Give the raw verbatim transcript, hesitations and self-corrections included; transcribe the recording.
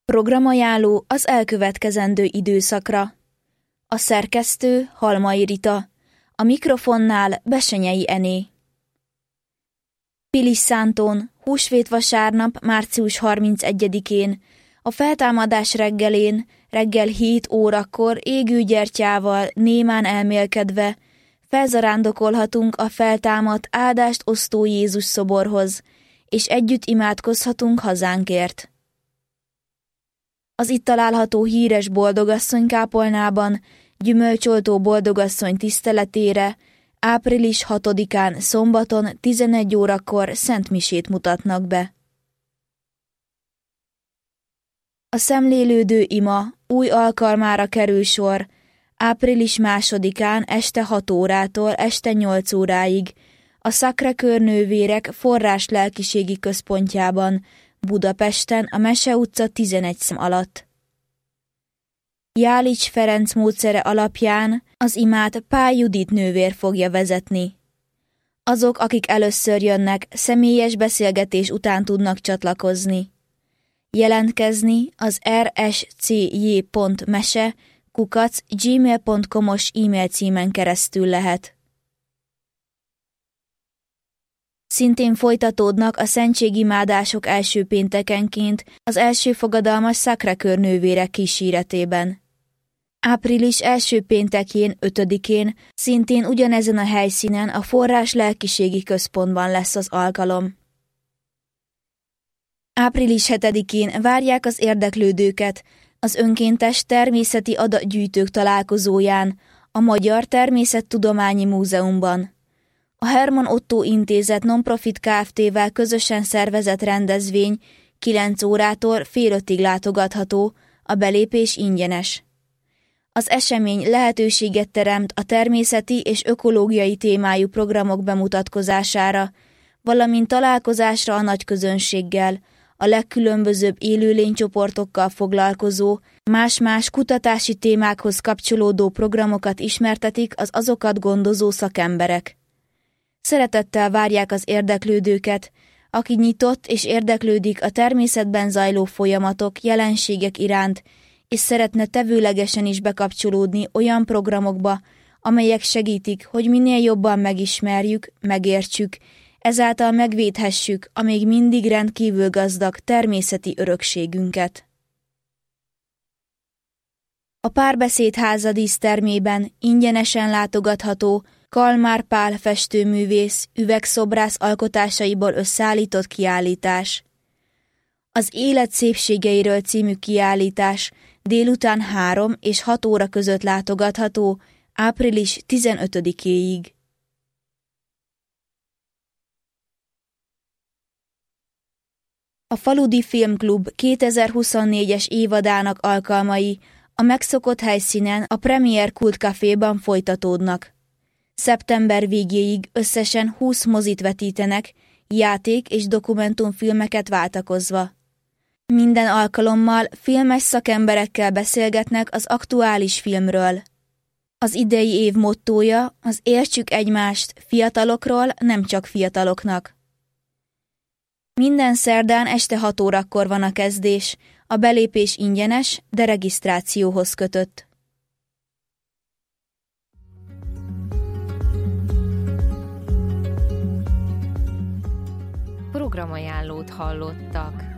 Programajánló az elkövetkezendő időszakra. A szerkesztő Halmai Rita, a mikrofonnál Bessenyei Ené. Pilis Szántón, húsvét vasárnap, március harmincegyedikén, a feltámadás reggelén, reggel hét órakor égő gyertyával némán elmélkedve felzarándokolhatunk a feltámadt áldást osztó Jézus szoborhoz, és együtt imádkozhatunk hazánkért. Az itt található híres boldogasszony kápolnában gyümölcsoltó boldogasszony tiszteletére április hatodikán szombaton tizenegy órakor szentmisét mutatnak be. A szemlélődő ima új alkalmára kerül sor április másodikán este hat órától este nyolc óráig a Sacré-Cœur nővérek forrás lelkiségi központjában, Budapesten, a Mese utca tizenegy szám alatt. Jálics Ferenc módszere alapján az imát Pál Judit nővér fogja vezetni. Azok, akik először jönnek, személyes beszélgetés után tudnak csatlakozni. Jelentkezni az r s c j pont mese kukac gmail pont com-os e-mail címen keresztül lehet. Szintén folytatódnak a szentségimádások első péntekenként az első fogadalmas Sacré-Cœur nővérek kíséretében. Április első péntekjén, ötödikén szintén ugyanezen a helyszínen a Forrás lelkiségi központban lesz az alkalom. Április hetedikén várják az érdeklődőket az önkéntes természeti adatgyűjtők találkozóján a Magyar Természettudományi Múzeumban. A Hermann Otto Intézet Nonprofit Kft-vel közösen szervezett rendezvény kilenc órától fél ötig látogatható, a belépés ingyenes. Az esemény lehetőséget teremt a természeti és ökológiai témájú programok bemutatkozására, valamint találkozásra a nagyközönséggel, a legkülönbözőbb élőlénycsoportokkal foglalkozó, más-más kutatási témákhoz kapcsolódó programokat ismertetik az azokat gondozó szakemberek. Szeretettel várják az érdeklődőket, aki nyitott és érdeklődik a természetben zajló folyamatok, jelenségek iránt, és szeretne tevőlegesen is bekapcsolódni olyan programokba, amelyek segítik, hogy minél jobban megismerjük, megértsük, ezáltal megvédhessük a még mindig rendkívül gazdag természeti örökségünket. A Párbeszéd háza dísztermében ingyenesen látogatható Kalmár Pál festőművész, üvegszobrász alkotásaiból összeállított kiállítás. Az Élet szépségeiről című kiállítás délután három és hat óra között látogatható április tizenötödikéig. A Faludi Filmklub kétezer-huszonnégyes évadának alkalmai a megszokott helyszínen a Premier Kult Caféban folytatódnak. Szeptember végéig összesen húsz mozit vetítenek, játék- és dokumentumfilmeket váltakozva. Minden alkalommal filmes szakemberekkel beszélgetnek az aktuális filmről. Az idei év mottója az Értsük egymást, fiatalokról, nem csak fiataloknak. Minden szerdán este hat órakor van a kezdés, a belépés ingyenes, de regisztrációhoz kötött. Programajánlót hallottak.